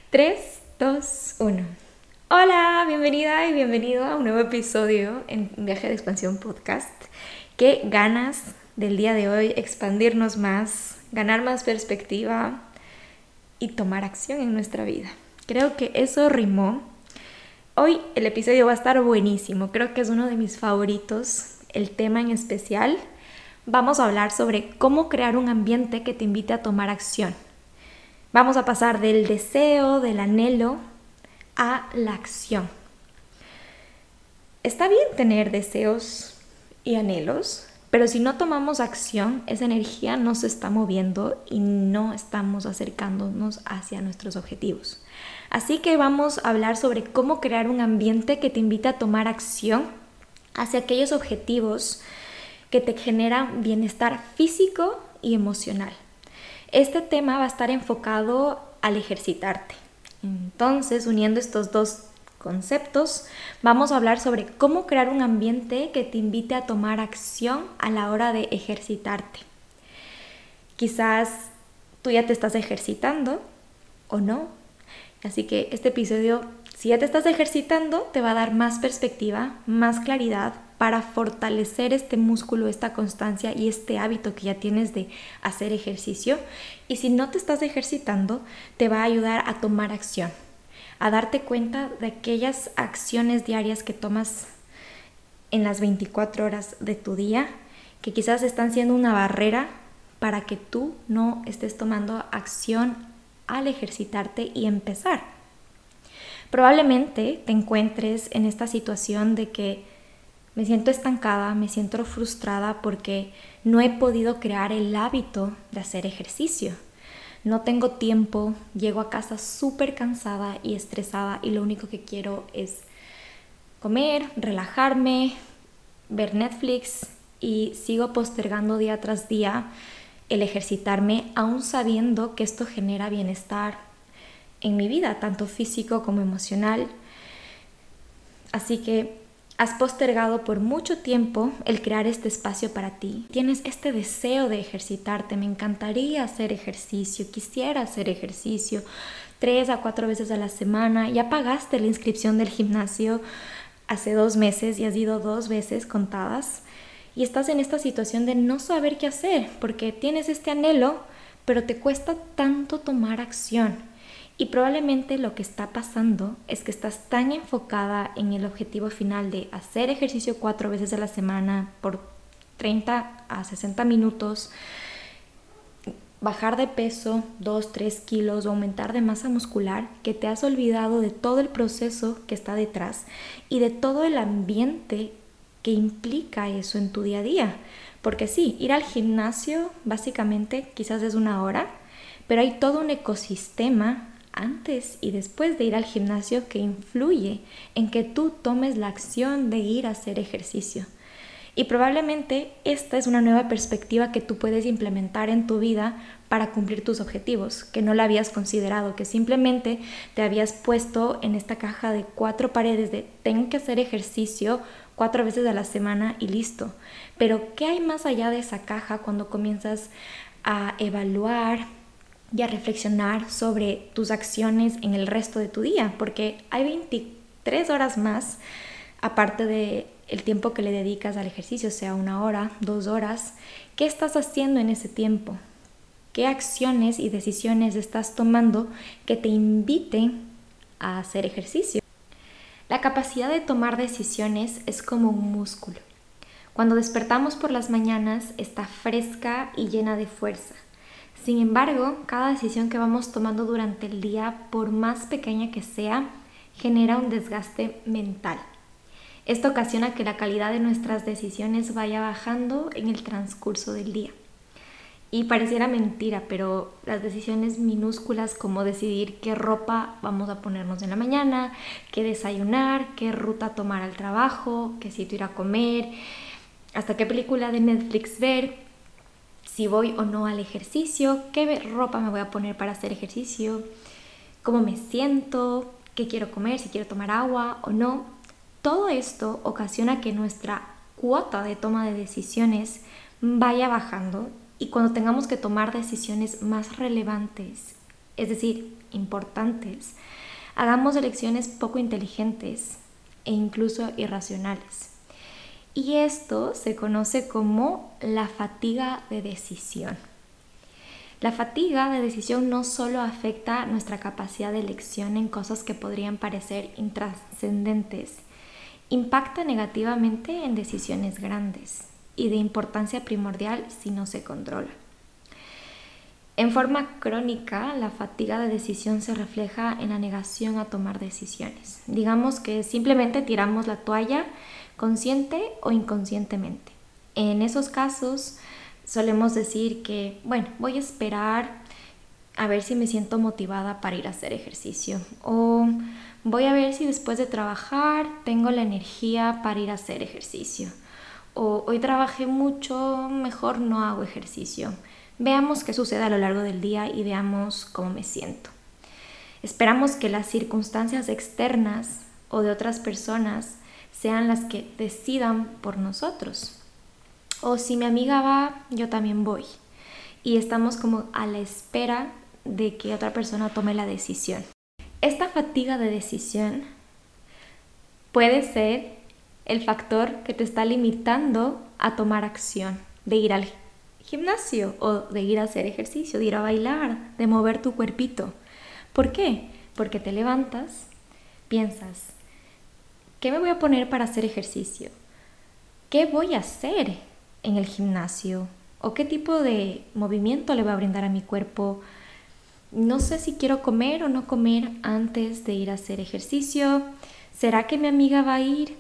3, 2, 1. Hola, bienvenida y bienvenido a un nuevo episodio en Viaje de Expansión Podcast. Qué ganas del día de hoy expandirnos más, ganar más perspectiva y tomar acción en nuestra vida. Creo que eso rimó. Hoy el episodio va a estar buenísimo, creo que es uno de mis favoritos, el tema en especial. Vamos a hablar sobre cómo crear un ambiente que te invite a tomar acción. Vamos a pasar del deseo, del anhelo, a la acción. Está bien tener deseos y anhelos, pero si no tomamos acción, esa energía no se está moviendo y no estamos acercándonos hacia nuestros objetivos. Así que vamos a hablar sobre cómo crear un ambiente que te invite a tomar acción hacia aquellos objetivos que te generan bienestar físico y emocional. Este tema va a estar enfocado al ejercitarte. Entonces, uniendo estos dos conceptos, vamos a hablar sobre cómo crear un ambiente que te invite a tomar acción a la hora de ejercitarte. Quizás tú ya te estás ejercitando o no. Así que este episodio, si ya te estás ejercitando, te va a dar más perspectiva, más claridad para fortalecer este músculo, esta constancia y este hábito que ya tienes de hacer ejercicio. Y si no te estás ejercitando, te va a ayudar a tomar acción, a darte cuenta de aquellas acciones diarias que tomas en las 24 horas de tu día, que quizás están siendo una barrera para que tú no estés tomando acción al ejercitarte y empezar. Probablemente te encuentres en esta situación de que me siento estancada, me siento frustrada porque no he podido crear el hábito de hacer ejercicio. No tengo tiempo, llego a casa súper cansada y estresada y lo único que quiero es comer, relajarme, ver Netflix y sigo postergando día tras día el ejercitarme, aún sabiendo que esto genera bienestar en mi vida, tanto físico como emocional. Así que has postergado por mucho tiempo el crear este espacio para ti. Tienes este deseo de ejercitarte. Me encantaría hacer ejercicio, quisiera hacer ejercicio 3 a 4 veces a la semana. Ya pagaste la inscripción del gimnasio hace 2 meses y has ido 2 veces contadas. Y estás en esta situación de no saber qué hacer porque tienes este anhelo, pero te cuesta tanto tomar acción. Y probablemente lo que está pasando es que estás tan enfocada en el objetivo final de hacer ejercicio 4 veces a la semana por 30 a 60 minutos, bajar de peso 2, 3 kilos o aumentar de masa muscular, que te has olvidado de todo el proceso que está detrás y de todo el ambiente que implica eso en tu día a día. Porque sí, ir al gimnasio básicamente quizás es 1 hora, pero hay todo un ecosistema antes y después de ir al gimnasio que influye en que tú tomes la acción de ir a hacer ejercicio. Y probablemente esta es una nueva perspectiva que tú puedes implementar en tu vida para cumplir tus objetivos, que no la habías considerado, que simplemente te habías puesto en esta caja de 4 paredes de tengo que hacer ejercicio 4 veces a la semana y listo. Pero ¿qué hay más allá de esa caja cuando comienzas a evaluar y a reflexionar sobre tus acciones en el resto de tu día? Porque hay 23 horas más, aparte de el tiempo que le dedicas al ejercicio, sea 1 hora, 2 horas. ¿Qué estás haciendo en ese tiempo? ¿Qué acciones y decisiones estás tomando que te inviten a hacer ejercicio? La capacidad de tomar decisiones es como un músculo. Cuando despertamos por las mañanas está fresca y llena de fuerza. Sin embargo, cada decisión que vamos tomando durante el día, por más pequeña que sea, genera un desgaste mental. Esto ocasiona que la calidad de nuestras decisiones vaya bajando en el transcurso del día. Y pareciera mentira, pero las decisiones minúsculas como decidir qué ropa vamos a ponernos en la mañana, qué desayunar, qué ruta tomar al trabajo, qué sitio ir a comer, hasta qué película de Netflix ver, si voy o no al ejercicio, qué ropa me voy a poner para hacer ejercicio, cómo me siento, qué quiero comer, si quiero tomar agua o no. Todo esto ocasiona que nuestra cuota de toma de decisiones vaya bajando y cuando tengamos que tomar decisiones más relevantes, es decir, importantes, hagamos elecciones poco inteligentes e incluso irracionales. Y esto se conoce como la fatiga de decisión. La fatiga de decisión no solo afecta nuestra capacidad de elección en cosas que podrían parecer intrascendentes, impacta negativamente en decisiones grandes y de importancia primordial si no se controla. En forma crónica, la fatiga de decisión se refleja en la negación a tomar decisiones. Digamos que simplemente tiramos la toalla consciente o inconscientemente. En esos casos solemos decir que, bueno, voy a esperar a ver si me siento motivada para ir a hacer ejercicio, o voy a ver si después de trabajar tengo la energía para ir a hacer ejercicio, o hoy trabajé mucho, mejor no hago ejercicio. Veamos qué sucede a lo largo del día y veamos cómo me siento. Esperamos que las circunstancias externas o de otras personas sean las que decidan por nosotros. O si mi amiga va, yo también voy. Y estamos como a la espera de que otra persona tome la decisión. Esta fatiga de decisión puede ser el factor que te está limitando a tomar acción, de ir al gimnasio o de ir a hacer ejercicio, de ir a bailar, de mover tu cuerpito. ¿Por qué? Porque te levantas, piensas, ¿qué me voy a poner para hacer ejercicio? ¿Qué voy a hacer en el gimnasio? ¿O qué tipo de movimiento le va a brindar a mi cuerpo? No sé si quiero comer o no comer antes de ir a hacer ejercicio. ¿Será que mi amiga va a ir?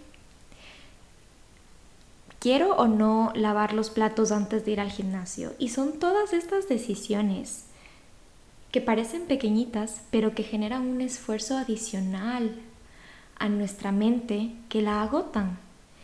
¿Quiero o no lavar los platos antes de ir al gimnasio? Y son todas estas decisiones que parecen pequeñitas, pero que generan un esfuerzo adicional a nuestra mente que la agotan.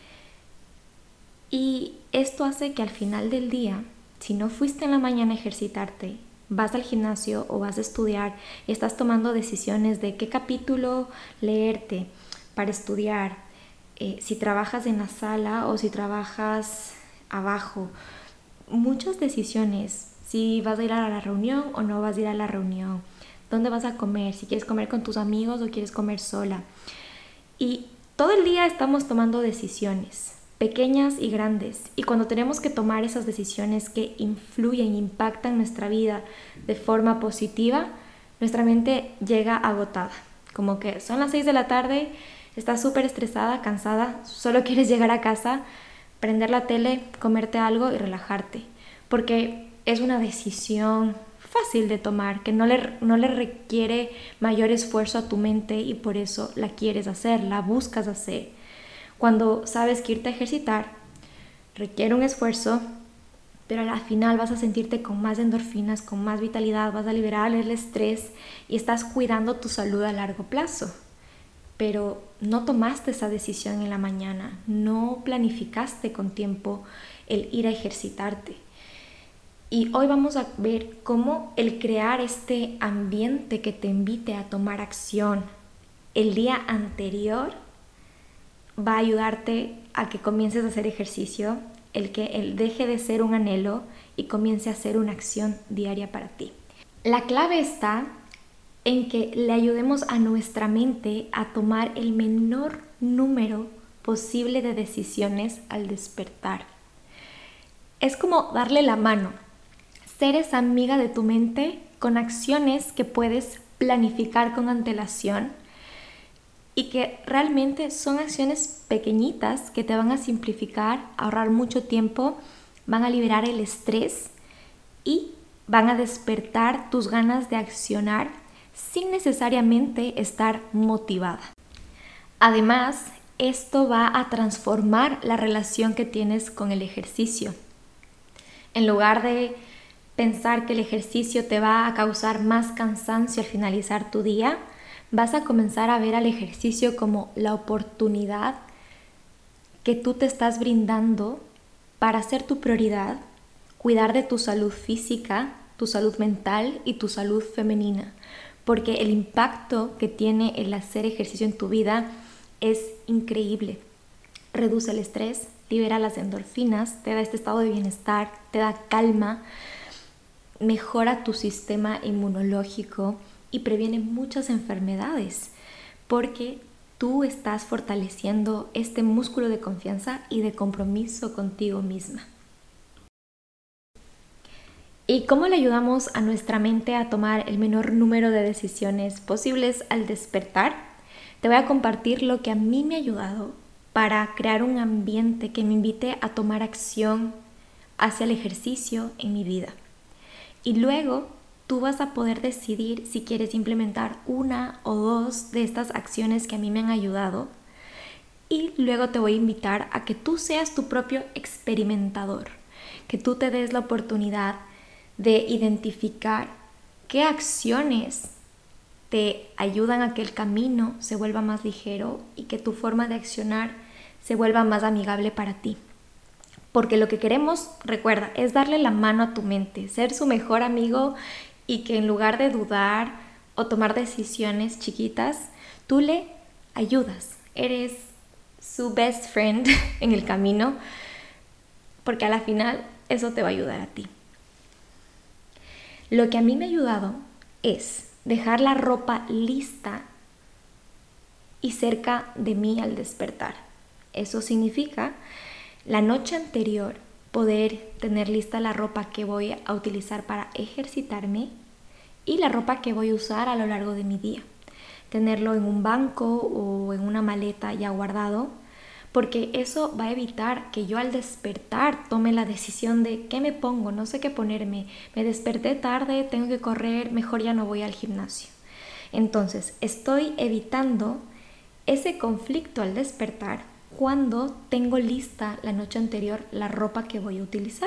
Y esto hace que al final del día, si no fuiste en la mañana a ejercitarte, vas al gimnasio o vas a estudiar y estás tomando decisiones de qué capítulo leerte para estudiar, si trabajas en la sala o si trabajas abajo, muchas decisiones, si vas a ir a la reunión o no vas a ir a la reunión, dónde vas a comer, si quieres comer con tus amigos o quieres comer sola. Y todo el día estamos tomando decisiones, pequeñas y grandes, y cuando tenemos que tomar esas decisiones que influyen, impactan nuestra vida de forma positiva, nuestra mente llega agotada, como que son las 6 de la tarde, estás súper estresada, cansada, solo quieres llegar a casa, prender la tele, comerte algo y relajarte, porque es una decisión fácil de tomar, que no le requiere mayor esfuerzo a tu mente y por eso la quieres hacer, la buscas hacer. Cuando sabes que irte a ejercitar requiere un esfuerzo, pero al final vas a sentirte con más endorfinas, con más vitalidad, vas a liberar el estrés y estás cuidando tu salud a largo plazo. Pero no tomaste esa decisión en la mañana, no planificaste con tiempo el ir a ejercitarte. Y hoy vamos a ver cómo el crear este ambiente que te invite a tomar acción el día anterior va a ayudarte a que comiences a hacer ejercicio, el que él deje de ser un anhelo y comience a ser una acción diaria para ti. La clave está en que le ayudemos a nuestra mente a tomar el menor número posible de decisiones al despertar. Es como darle la mano, ser esa amiga de tu mente con acciones que puedes planificar con antelación y que realmente son acciones pequeñitas que te van a simplificar, ahorrar mucho tiempo, van a liberar el estrés y van a despertar tus ganas de accionar sin necesariamente estar motivada. Además, esto va a transformar la relación que tienes con el ejercicio. En lugar de pensar que el ejercicio te va a causar más cansancio al finalizar tu día, vas a comenzar a ver al ejercicio como la oportunidad que tú te estás brindando para hacer tu prioridad, cuidar de tu salud física, tu salud mental y tu salud femenina. Porque el impacto que tiene el hacer ejercicio en tu vida es increíble. Reduce el estrés, libera las endorfinas, te da este estado de bienestar, te da calma, mejora tu sistema inmunológico y previene muchas enfermedades porque tú estás fortaleciendo este músculo de confianza y de compromiso contigo misma. ¿Y cómo le ayudamos a nuestra mente a tomar el menor número de decisiones posibles al despertar? Te voy a compartir lo que a mí me ha ayudado para crear un ambiente que me invite a tomar acción hacia el ejercicio en mi vida. Y luego tú vas a poder decidir si quieres implementar una o dos de estas acciones que a mí me han ayudado. Y luego te voy a invitar a que tú seas tu propio experimentador, que tú te des la oportunidad de identificar qué acciones te ayudan a que el camino se vuelva más ligero y que tu forma de accionar se vuelva más amigable para ti. Porque lo que queremos, recuerda, es darle la mano a tu mente, ser su mejor amigo y que en lugar de dudar o tomar decisiones chiquitas, tú le ayudas. Eres su best friend en el camino, porque a la final eso te va a ayudar a ti. Lo que a mí me ha ayudado es dejar la ropa lista y cerca de mí al despertar. Eso significa la noche anterior poder tener lista la ropa que voy a utilizar para ejercitarme y la ropa que voy a usar a lo largo de mi día. Tenerlo en un banco o en una maleta ya guardado, porque eso va a evitar que yo al despertar tome la decisión de qué me pongo, no sé qué ponerme, me desperté tarde, tengo que correr, mejor ya no voy al gimnasio. Entonces, estoy evitando ese conflicto al despertar cuando tengo lista la noche anterior la ropa que voy a utilizar.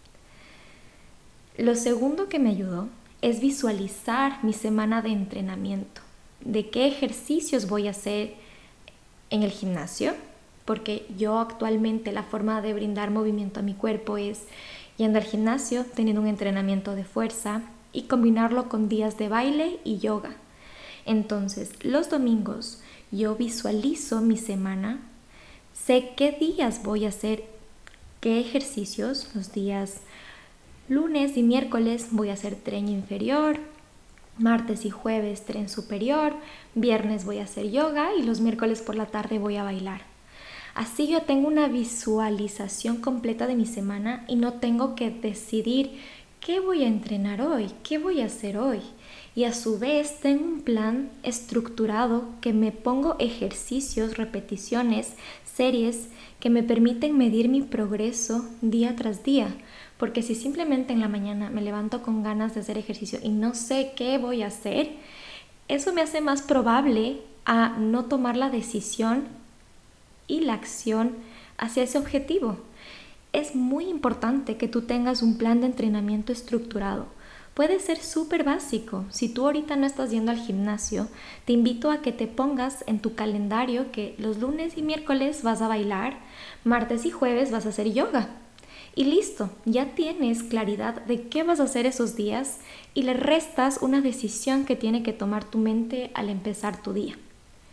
Lo segundo que me ayudó es visualizar mi semana de entrenamiento, de qué ejercicios voy a hacer en el gimnasio, porque yo actualmente la forma de brindar movimiento a mi cuerpo es yendo al gimnasio, teniendo un entrenamiento de fuerza y combinarlo con días de baile y yoga. Entonces, los domingos yo visualizo mi semana, sé qué días voy a hacer qué ejercicios. Los días lunes y miércoles voy a hacer tren inferior, martes y jueves tren superior, viernes voy a hacer yoga y los miércoles por la tarde voy a bailar. Así yo tengo una visualización completa de mi semana y no tengo que decidir qué voy a entrenar hoy, qué voy a hacer hoy. Y a su vez tengo un plan estructurado que me pongo ejercicios, repeticiones, series que me permiten medir mi progreso día tras día. Porque si simplemente en la mañana me levanto con ganas de hacer ejercicio y no sé qué voy a hacer, eso me hace más probable a no tomar la decisión y la acción hacia ese objetivo. Es muy importante que tú tengas un plan de entrenamiento estructurado. Puede ser súper básico. Si tú ahorita no estás yendo al gimnasio, te invito a que te pongas en tu calendario que los lunes y miércoles vas a bailar, martes y jueves vas a hacer yoga. Y listo, ya tienes claridad de qué vas a hacer esos días y le restas una decisión que tiene que tomar tu mente al empezar tu día.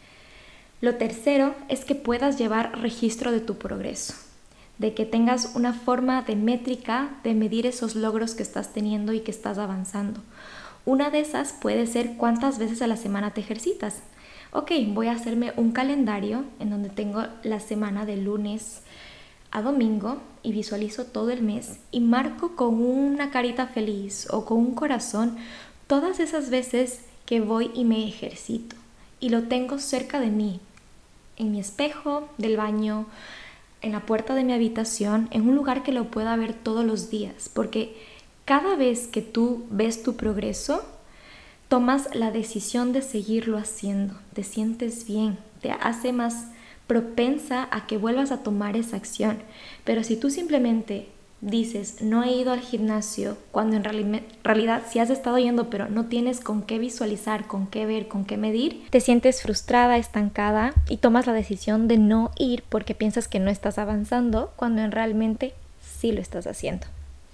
Lo tercero es que puedas llevar registro de tu progreso, de que tengas una forma de métrica de medir esos logros que estás teniendo y que estás avanzando. Una de esas puede ser cuántas veces a la semana te ejercitas. Ok, voy a hacerme un calendario en donde tengo la semana de lunes a domingo y visualizo todo el mes y marco con una carita feliz o con un corazón todas esas veces que voy y me ejercito. Y lo tengo cerca de mí, en mi espejo del baño, en la puerta de mi habitación, en un lugar que lo pueda ver todos los días, porque cada vez que tú ves tu progreso, tomas la decisión de seguirlo haciendo, te sientes bien, te hace más propensa a que vuelvas a tomar esa acción. Pero si tú simplemente dices, no he ido al gimnasio, cuando en realidad sí has estado yendo, pero no tienes con qué visualizar, con qué ver, con qué medir, te sientes frustrada, estancada y tomas la decisión de no ir porque piensas que no estás avanzando, cuando realmente sí lo estás haciendo.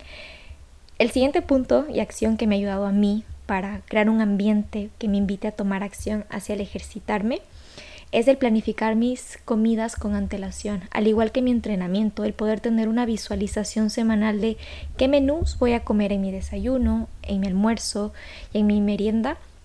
El siguiente punto y acción que me ha ayudado a mí para crear un ambiente que me invite a tomar acción hacia el ejercitarme es el planificar mis comidas con antelación, al igual que mi entrenamiento, el poder tener una visualización semanal de qué menús voy a comer en mi desayuno, en mi almuerzo y en mi merienda,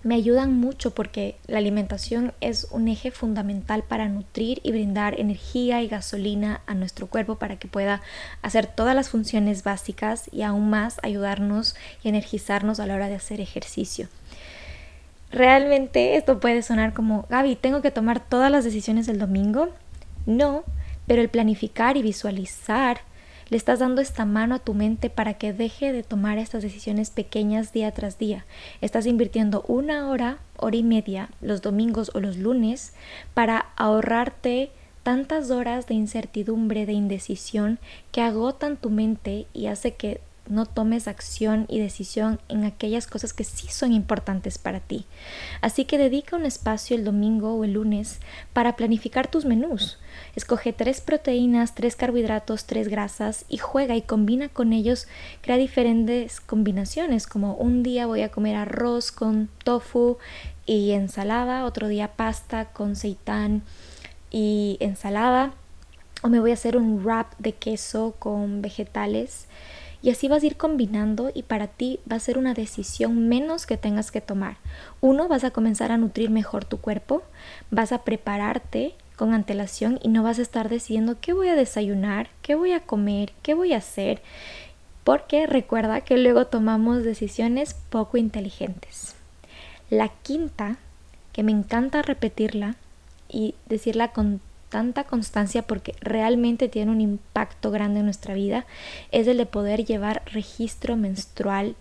me ayudan mucho porque la alimentación es un eje fundamental para nutrir y brindar energía y gasolina a nuestro cuerpo para que pueda hacer todas las funciones básicas y aún más ayudarnos y energizarnos a la hora de hacer ejercicio. Realmente esto puede sonar como, Gaby, ¿tengo que tomar todas las decisiones del domingo? No, pero el planificar y visualizar le estás dando esta mano a tu mente para que deje de tomar estas decisiones pequeñas día tras día. Estás invirtiendo 1 hora, hora y media, los domingos o los lunes para ahorrarte tantas horas de incertidumbre, de indecisión que agotan tu mente y hace que no tomes acción y decisión en aquellas cosas que sí son importantes para ti. Así que dedica un espacio el domingo o el lunes para planificar tus menús. Escoge 3 proteínas, 3 carbohidratos, 3 grasas y juega y combina con ellos. Crea diferentes combinaciones, como un día voy a comer arroz con tofu y ensalada, otro día pasta con seitán y ensalada, o me voy a hacer un wrap de queso con vegetales. Y así vas a ir combinando y para ti va a ser una decisión menos que tengas que tomar. Uno, vas a comenzar a nutrir mejor tu cuerpo, vas a prepararte con antelación y no vas a estar decidiendo qué voy a desayunar, qué voy a comer, qué voy a hacer, porque recuerda que luego tomamos decisiones poco inteligentes. La quinta, que me encanta repetirla y decirla con tanta constancia porque realmente tiene un impacto grande en nuestra vida, es el de poder llevar registro menstrual.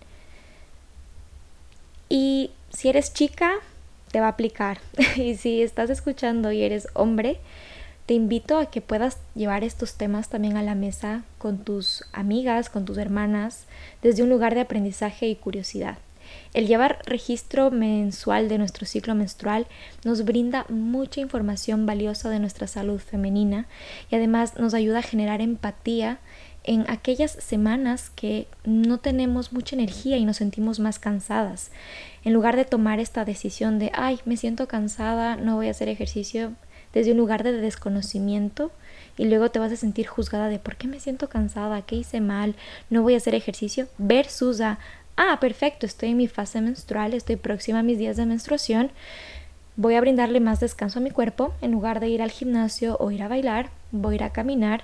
Y si eres chica, te va a aplicar. Y si estás escuchando y eres hombre, te invito a que puedas llevar estos temas también a la mesa con tus amigas, con tus hermanas, desde un lugar de aprendizaje y curiosidad. El llevar registro mensual de nuestro ciclo menstrual nos brinda mucha información valiosa de nuestra salud femenina y además nos ayuda a generar empatía en aquellas semanas que no tenemos mucha energía y nos sentimos más cansadas. En lugar de tomar esta decisión de, ay, me siento cansada, no voy a hacer ejercicio, desde un lugar de desconocimiento, y luego te vas a sentir juzgada de por qué me siento cansada, qué hice mal, no voy a hacer ejercicio, versus a, perfecto, estoy en mi fase menstrual, estoy próxima a mis días de menstruación, voy a brindarle más descanso a mi cuerpo, en lugar de ir al gimnasio o ir a bailar, voy a ir a caminar,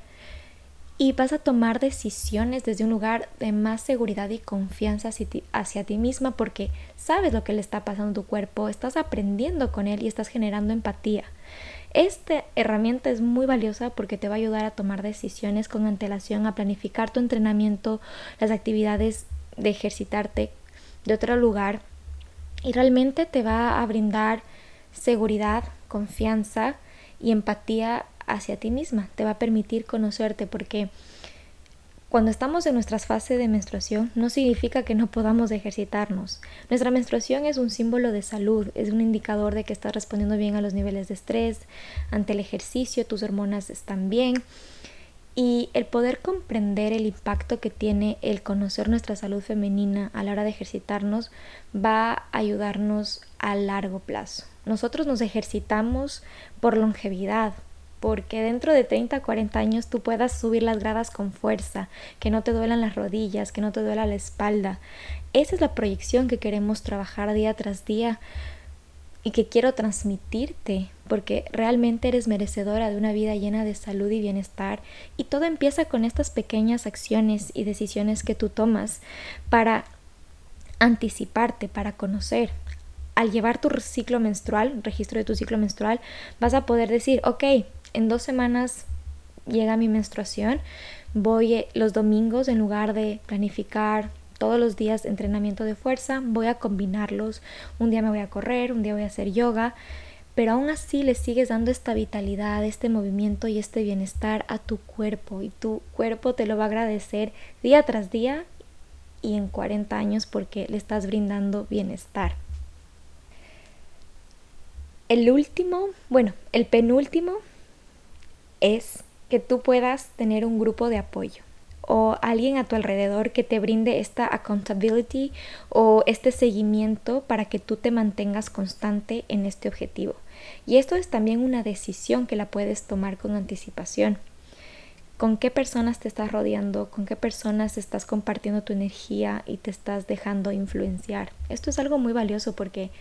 y vas a tomar decisiones desde un lugar de más seguridad y confianza hacia ti misma porque sabes lo que le está pasando a tu cuerpo, estás aprendiendo con él y estás generando empatía. Esta herramienta es muy valiosa porque te va a ayudar a tomar decisiones con antelación, a planificar tu entrenamiento, las actividades de ejercitarte de otro lugar y realmente te va a brindar seguridad, confianza y empatía hacia ti misma. Te va a permitir conocerte porque cuando estamos en nuestras fases de menstruación no significa que no podamos ejercitarnos. Nuestra menstruación es un símbolo de salud, es un indicador de que estás respondiendo bien a los niveles de estrés, ante el ejercicio, tus hormonas están bien. Y el poder comprender el impacto que tiene el conocer nuestra salud femenina a la hora de ejercitarnos va a ayudarnos a largo plazo. Nosotros nos ejercitamos por longevidad, porque dentro de 30, 40 años tú puedas subir las gradas con fuerza, que no te duelan las rodillas, que no te duela la espalda. Esa es la proyección que queremos trabajar día tras día y que quiero transmitirte, porque realmente eres merecedora de una vida llena de salud y bienestar. Y todo empieza con estas pequeñas acciones y decisiones que tú tomas para anticiparte, para conocer. Al llevar tu ciclo menstrual, registro de tu ciclo menstrual, vas a poder decir, ok, en 2 semanas llega mi menstruación, voy los domingos, en lugar de planificar todos los días de entrenamiento de fuerza, voy a combinarlos. Un día me voy a correr, un día voy a hacer yoga, pero aún así le sigues dando esta vitalidad, este movimiento y este bienestar a tu cuerpo, y tu cuerpo te lo va a agradecer día tras día y en 40 años porque le estás brindando bienestar. El penúltimo es que tú puedas tener un grupo de apoyo o alguien a tu alrededor que te brinde esta accountability o este seguimiento para que tú te mantengas constante en este objetivo. Y esto es también una decisión que la puedes tomar con anticipación. ¿Con qué personas te estás rodeando? ¿Con qué personas estás compartiendo tu energía y te estás dejando influenciar? Esto es algo muy valioso porque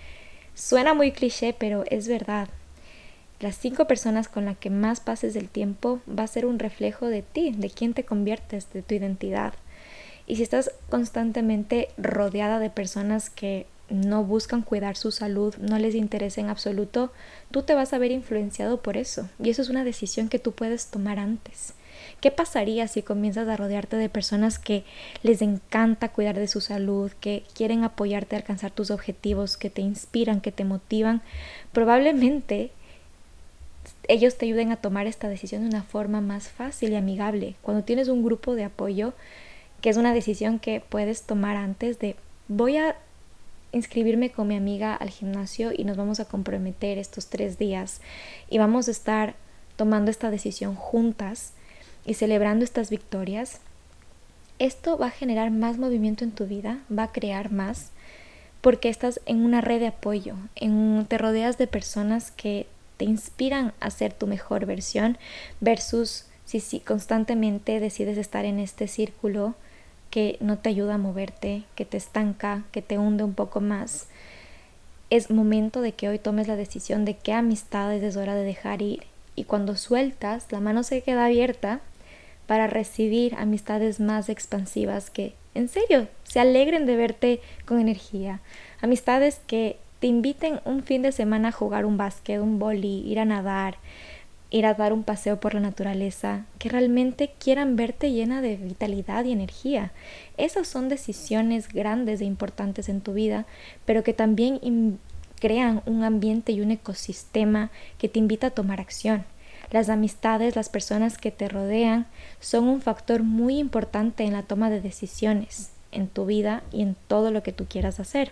Suena muy cliché, pero es verdad. Las 5 personas con las que más pases el tiempo va a ser un reflejo de ti, de quién te conviertes, de tu identidad. Y si estás constantemente rodeada de personas que no buscan cuidar su salud, no les interesa en absoluto, tú te vas a ver influenciado por eso. Y eso es una decisión que tú puedes tomar antes. ¿Qué pasaría si comienzas a rodearte de personas que les encanta cuidar de su salud, que quieren apoyarte a alcanzar tus objetivos, que te inspiran, que te motivan? Probablemente ellos te ayuden a tomar esta decisión de una forma más fácil y amigable. Cuando tienes un grupo de apoyo, que es una decisión que puedes tomar antes de voy a inscribirme con mi amiga al gimnasio y nos vamos a comprometer estos 3 días y vamos a estar tomando esta decisión juntas y celebrando estas victorias. Esto va a generar más movimiento en tu vida, va a crear más, porque estás en una red de apoyo, te rodeas de personas que te inspiran a ser tu mejor versión, versus si constantemente decides estar en este círculo que no te ayuda a moverte, que te estanca, que te hunde un poco más. Es momento de que hoy tomes la decisión de qué amistades es hora de dejar ir, y cuando sueltas, la mano se queda abierta para recibir amistades más expansivas que, en serio, se alegren de verte con energía. Amistades que te inviten un fin de semana a jugar un básquet, un vóley, ir a nadar, ir a dar un paseo por la naturaleza, que realmente quieran verte llena de vitalidad y energía. Esas son decisiones grandes e importantes en tu vida, pero que también crean un ambiente y un ecosistema que te invita a tomar acción. Las amistades, las personas que te rodean, son un factor muy importante en la toma de decisiones en tu vida y en todo lo que tú quieras hacer.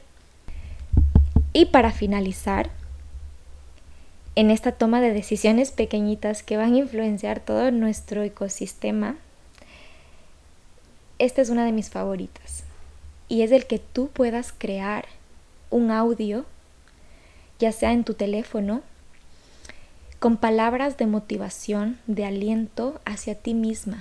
Y para finalizar, en esta toma de decisiones pequeñitas que van a influenciar todo nuestro ecosistema, esta es una de mis favoritas, y es el que tú puedas crear un audio, ya sea en tu teléfono, con palabras de motivación, de aliento hacia ti misma.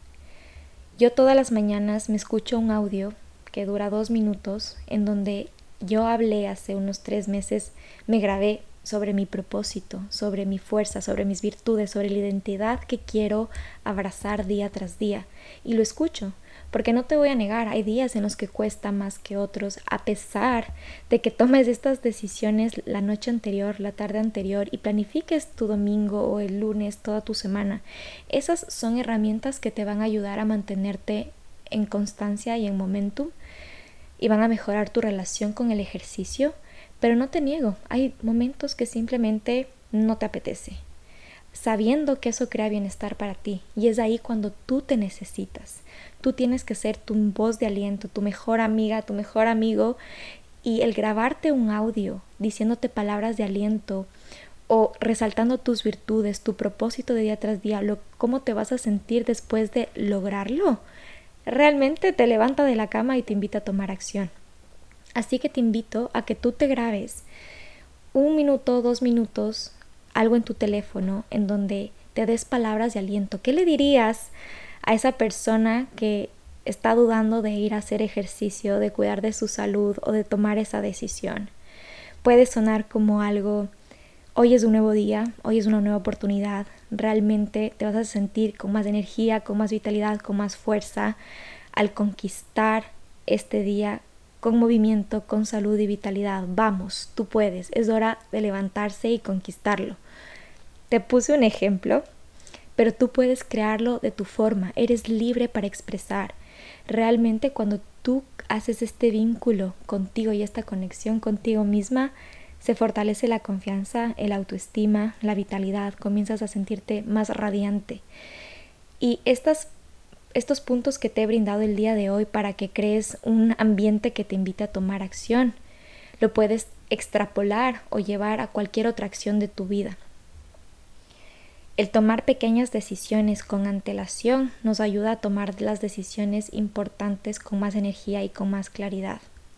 Yo todas las mañanas me escucho un audio que dura 2 minutos, en donde yo hablé hace unos 3 meses, me grabé sobre mi propósito, sobre mi fuerza, sobre mis virtudes, sobre la identidad que quiero abrazar día tras día. Y lo escucho, porque no te voy a negar, hay días en los que cuesta más que otros, a pesar de que tomes estas decisiones la noche anterior, la tarde anterior, y planifiques tu domingo o el lunes, toda tu semana. Esas son herramientas que te van a ayudar a mantenerte en constancia y en momentum, y van a mejorar tu relación con el ejercicio. Pero no te niego, hay momentos que simplemente no te apetece, sabiendo que eso crea bienestar para ti, y es ahí cuando tú te necesitas. Tú tienes que ser tu voz de aliento, tu mejor amiga, tu mejor amigo, y el grabarte un audio diciéndote palabras de aliento o resaltando tus virtudes, tu propósito de día tras día, cómo te vas a sentir después de lograrlo, realmente te levanta de la cama y te invita a tomar acción. Así que te invito a que tú te grabes 1 minuto, 2 minutos, algo en tu teléfono en donde te des palabras de aliento. ¿Qué le dirías a esa persona que está dudando de ir a hacer ejercicio, de cuidar de su salud o de tomar esa decisión? Puede sonar como algo, hoy es un nuevo día, hoy es una nueva oportunidad, realmente te vas a sentir con más energía, con más vitalidad, con más fuerza al conquistar este día con movimiento, con salud y vitalidad. Vamos, tú puedes, es hora de levantarse y conquistarlo. Te puse un ejemplo, pero tú puedes crearlo de tu forma, eres libre para expresar. Realmente cuando tú haces este vínculo contigo y esta conexión contigo misma, se fortalece la confianza, el autoestima, la vitalidad, comienzas a sentirte más radiante. Y estos puntos que te he brindado el día de hoy para que crees un ambiente que te invite a tomar acción, lo puedes extrapolar o llevar a cualquier otra acción de tu vida. El tomar pequeñas decisiones con antelación nos ayuda a tomar las decisiones importantes con más energía y con más claridad.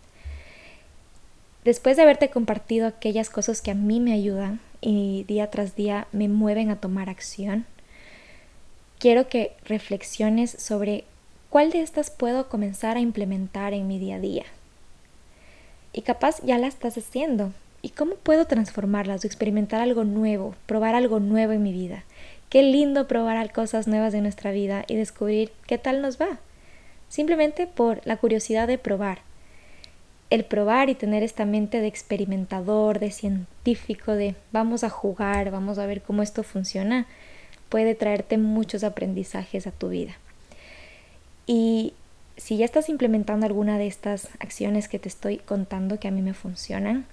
Después de haberte compartido aquellas cosas que a mí me ayudan y día tras día me mueven a tomar acción, quiero que reflexiones sobre cuál de estas puedo comenzar a implementar en mi día a día. Y capaz ya la estás haciendo ¿Y cómo puedo transformarlas o experimentar algo nuevo, probar algo nuevo en mi vida? Qué lindo probar cosas nuevas de nuestra vida y descubrir qué tal nos va. Simplemente por la curiosidad de probar. El probar y tener esta mente de experimentador, de científico, de vamos a jugar, vamos a ver cómo esto funciona, puede traerte muchos aprendizajes a tu vida. Y si ya estás implementando alguna de estas acciones que te estoy contando que a mí me funcionan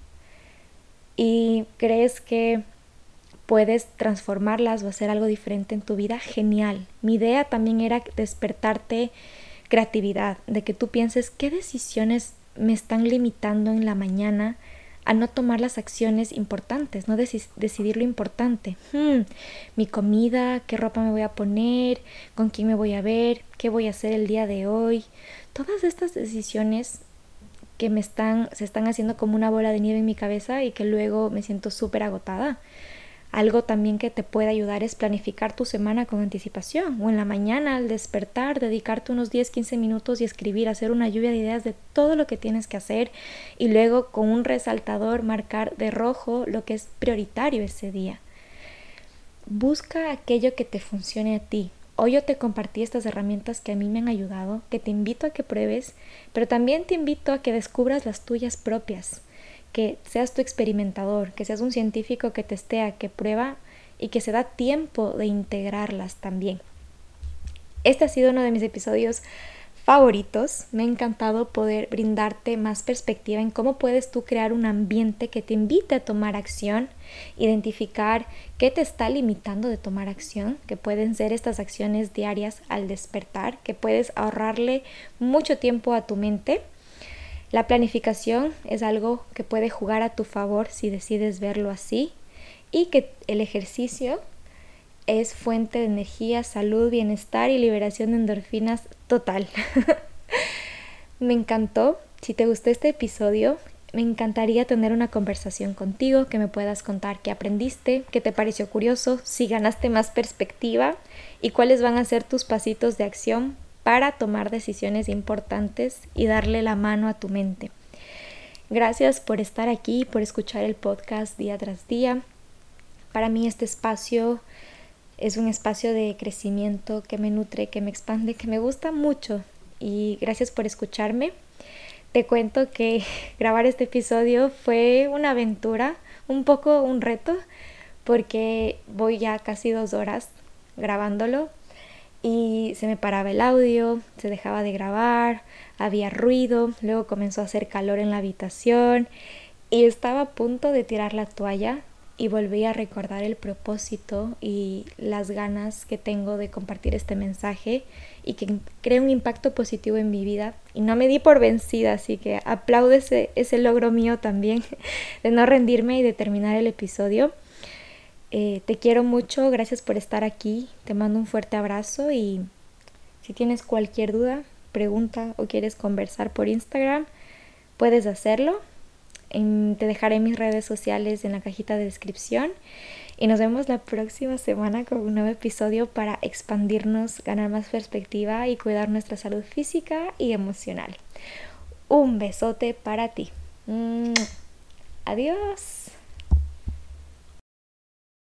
y crees que puedes transformarlas o hacer algo diferente en tu vida, genial. Mi idea también era despertarte creatividad, de que tú pienses qué decisiones me están limitando en la mañana a no tomar las acciones importantes, no decidir lo importante. Mi comida, qué ropa me voy a poner, con quién me voy a ver, qué voy a hacer el día de hoy. Todas estas decisiones que se están haciendo como una bola de nieve en mi cabeza y que luego me siento súper agotada. Algo también que te puede ayudar es planificar tu semana con anticipación o en la mañana al despertar, dedicarte unos 10-15 minutos y escribir, hacer una lluvia de ideas de todo lo que tienes que hacer y luego con un resaltador marcar de rojo lo que es prioritario ese día. Busca aquello que te funcione a ti. Hoy yo te compartí estas herramientas que a mí me han ayudado, que te invito a que pruebes, pero también te invito a que descubras las tuyas propias. Que seas tu experimentador, que seas un científico que testea, que prueba y que se da tiempo de integrarlas también. Este ha sido uno de mis episodios favoritos. Me ha encantado poder brindarte más perspectiva en cómo puedes tú crear un ambiente que te invite a tomar acción, identificar qué te está limitando de tomar acción, que pueden ser estas acciones diarias al despertar, que puedes ahorrarle mucho tiempo a tu mente. La planificación es algo que puede jugar a tu favor si decides verlo así y que el ejercicio es fuente de energía, salud, bienestar y liberación de endorfinas total. Me encantó. Si te gustó este episodio, me encantaría tener una conversación contigo, que me puedas contar qué aprendiste, qué te pareció curioso, si ganaste más perspectiva y cuáles van a ser tus pasitos de acción para tomar decisiones importantes y darle la mano a tu mente. Gracias por estar aquí, por escuchar el podcast día tras día. Para mí este espacio es un espacio de crecimiento que me nutre, que me expande, que me gusta mucho. Y gracias por escucharme. Te cuento que grabar este episodio fue una aventura, un poco un reto, porque voy ya casi 2 horas grabándolo. Y se me paraba el audio, se dejaba de grabar, había ruido, luego comenzó a hacer calor en la habitación y estaba a punto de tirar la toalla y volví a recordar el propósito y las ganas que tengo de compartir este mensaje y que cree un impacto positivo en mi vida. Y no me di por vencida, así que aplaudo ese logro mío también de no rendirme y de terminar el episodio. Te quiero mucho, gracias por estar aquí, te mando un fuerte abrazo y si tienes cualquier duda, pregunta o quieres conversar por Instagram, puedes hacerlo. Te dejaré mis redes sociales en la cajita de descripción y nos vemos la próxima semana con un nuevo episodio para expandirnos, ganar más perspectiva y cuidar nuestra salud física y emocional. Un besote para ti. Adiós.